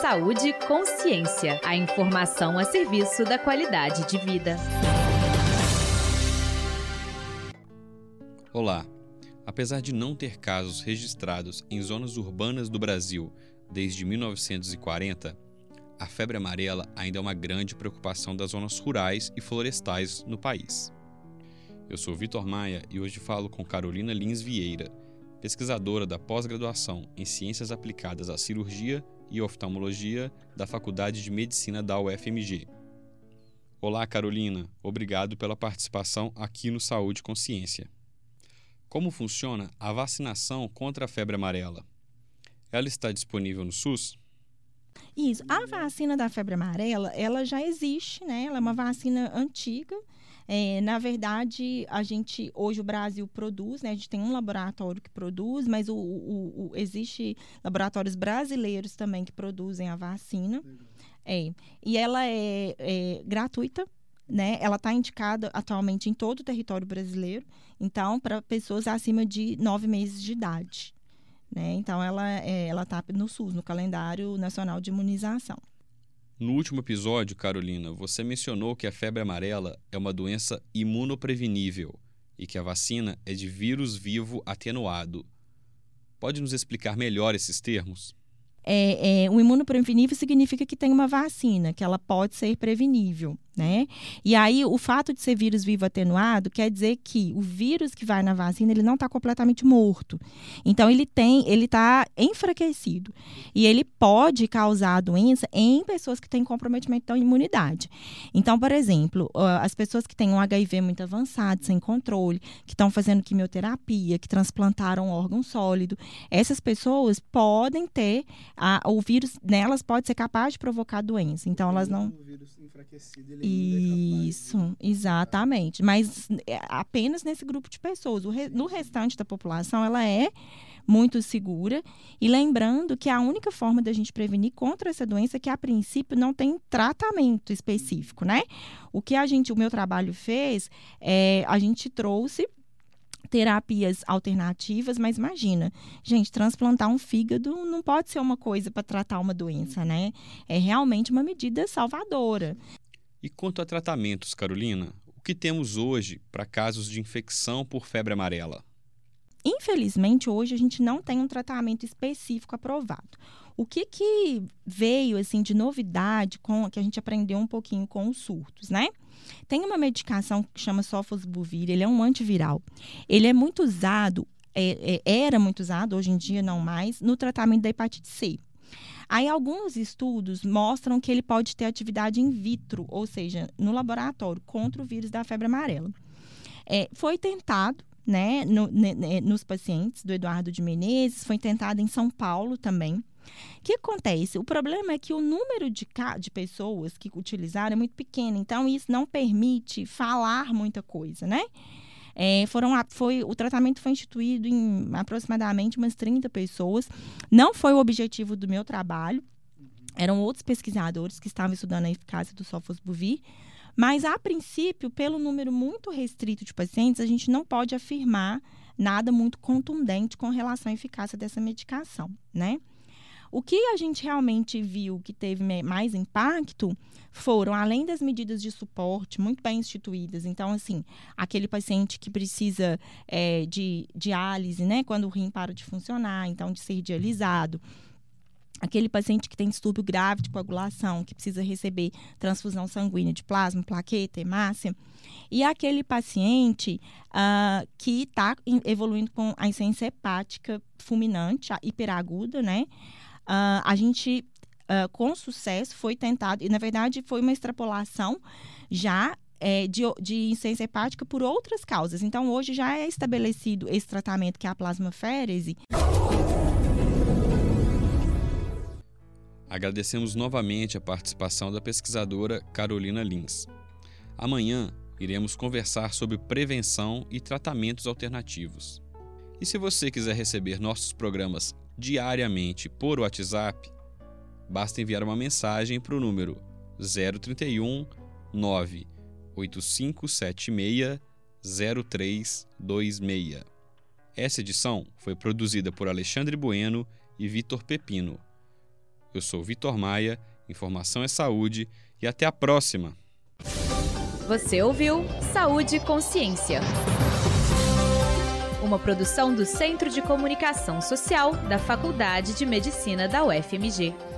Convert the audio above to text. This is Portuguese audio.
Saúde e Consciência. A informação a serviço da qualidade de vida. Olá! Apesar de não ter casos registrados em zonas urbanas do Brasil desde 1940, a febre amarela ainda é uma grande preocupação das zonas rurais e florestais no país. Eu sou Vitor Maia e hoje falo com Carolina Lins Vieira, pesquisadora da pós-graduação em Ciências Aplicadas à Cirurgia e Oftalmologia da Faculdade de Medicina da UFMG. Olá, Carolina. Obrigado pela participação aqui no Saúde e Consciência. Como funciona a vacinação contra a febre amarela? Ela está disponível no SUS? Isso. A vacina da febre amarela, ela já existe, né? Ela é uma vacina antiga. Na verdade, hoje o Brasil produz, né? A gente tem um laboratório que produz, mas existe laboratórios brasileiros também que produzem a vacina. E ela é gratuita, né? Ela está indicada atualmente em todo o território brasileiro, então, para pessoas acima de 9 meses de idade. Né? Então, ela está no SUS, no Calendário Nacional de Imunização. No último episódio, Carolina, você mencionou que a febre amarela é uma doença imunoprevenível e que a vacina é de vírus vivo atenuado. Pode nos explicar melhor esses termos? O imunoprevenível significa que tem uma vacina, que ela pode ser prevenível, né? E aí, o fato de ser vírus vivo atenuado quer dizer que o vírus que vai na vacina, ele não está completamente morto. Então, ele está enfraquecido. E ele pode causar a doença em pessoas que têm comprometimento da imunidade. Então, por exemplo, as pessoas que têm um HIV muito avançado, sem controle, que estão fazendo quimioterapia, que transplantaram órgão sólido, essas pessoas podem ter o vírus nelas pode ser capaz de provocar doença. Então, elas não... O vírus enfraquecido, ele ainda é capaz. Isso, exatamente. Mas apenas nesse grupo de pessoas. No restante da população, ela é muito segura. E lembrando que a única forma da gente prevenir contra essa doença é que, a princípio, não tem tratamento específico, né? O meu trabalho fez, a gente trouxe terapias alternativas, mas imagina, gente, transplantar um fígado não pode ser uma coisa para tratar uma doença, né? É realmente uma medida salvadora. E quanto a tratamentos, Carolina, o que temos hoje para casos de infecção por febre amarela? Infelizmente, hoje a gente não tem um tratamento específico aprovado. O que veio assim, de novidade, que a gente aprendeu um pouquinho com os surtos, né? Tem uma medicação que chama Sofosbuvir, ele é um antiviral. Ele é muito usado, era muito usado, hoje em dia não mais, no tratamento da hepatite C. Aí, alguns estudos mostram que ele pode ter atividade in vitro, ou seja, no laboratório, contra o vírus da febre amarela. Foi tentado, né, nos pacientes do Eduardo de Menezes, foi tentado em São Paulo também. O que acontece? O problema é que o número de pessoas que utilizaram é muito pequeno, então isso não permite falar muita coisa, né? O tratamento foi instituído em aproximadamente umas 30 pessoas. Não foi o objetivo do meu trabalho. Eram outros pesquisadores que estavam estudando a eficácia do Sofosbuvir. Mas, a princípio, pelo número muito restrito de pacientes, a gente não pode afirmar nada muito contundente com relação à eficácia dessa medicação, né? O que a gente realmente viu que teve mais impacto foram, além das medidas de suporte muito bem instituídas, então, assim, aquele paciente que precisa de diálise, né, quando o rim para de funcionar, então, de ser dialisado, aquele paciente que tem distúrbio grave de coagulação, que precisa receber transfusão sanguínea de plasma, plaqueta, hemácia, e aquele paciente que está evoluindo com a insuficiência hepática fulminante, a hiperaguda, né? A gente, com sucesso, foi tentado, e na verdade foi uma extrapolação já de insuficiência hepática por outras causas. Então, hoje já é estabelecido esse tratamento que é a plasmaférese. Agradecemos novamente a participação da pesquisadora Carolina Lins. Amanhã, iremos conversar sobre prevenção e tratamentos alternativos. E se você quiser receber nossos programas diariamente por WhatsApp, basta enviar uma mensagem para o número 031 98576 0326. Essa edição foi produzida por Alexandre Bueno e Vitor Pepino. Eu sou Vitor Maia, informação é saúde e até a próxima! Você ouviu Saúde e Consciência. Uma produção do Centro de Comunicação Social da Faculdade de Medicina da UFMG.